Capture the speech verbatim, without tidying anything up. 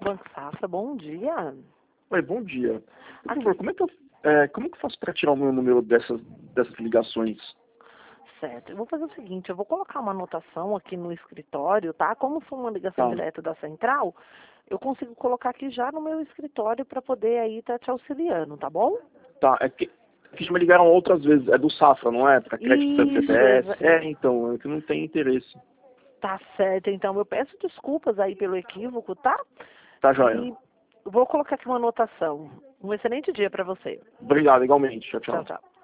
Banco Safra, bom dia. Oi, bom dia. Por Aqui. favor, como é que eu, é, como que eu faço para tirar o meu número dessas, dessas ligações? Certo, eu vou fazer o seguinte, eu vou colocar uma anotação aqui no escritório, tá? Como foi uma ligação Tá, direta da central, eu consigo colocar aqui já no meu escritório para poder aí estar te auxiliando, tá bom? tá. É que, que já me ligaram outras vezes. É do Safra, não é? Para crédito do Isso, F G T S. exa- É, então, é que não tem interesse. tá certo. Então, eu peço desculpas aí pelo equívoco, tá? Tá, joia. E vou colocar aqui uma anotação. Um excelente dia para você. Obrigado, igualmente. Tchau, Tchau, tchau. tchau.